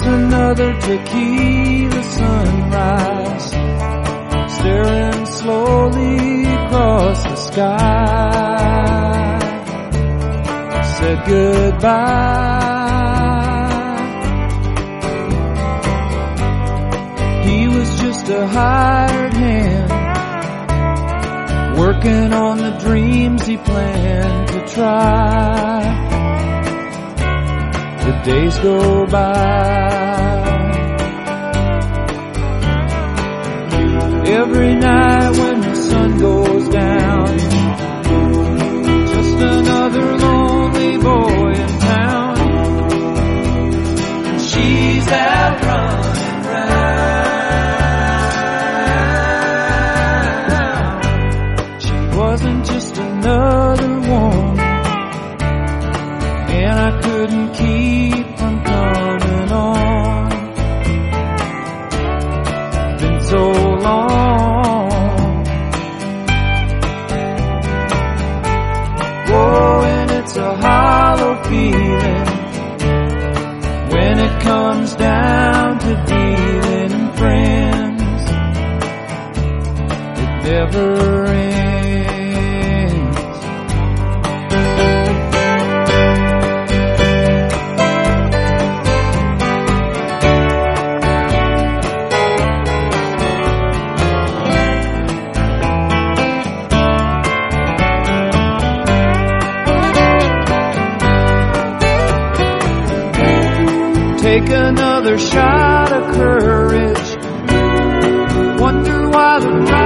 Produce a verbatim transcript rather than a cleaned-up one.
Just another tequila sunrise, staring slowly across the sky. Said goodbye. He was just a hired hand, working on the dreams he planned to try. The days go by. Every night when the sun goes down, just another lonely boy in town. And she's out running round. She wasn't just another woman, and I couldn't keep from coming on. Been so long. Whoa, and it's a hollow feeling when it comes down to dealing friends. It never ends. Take another shot of courage. Wonder why the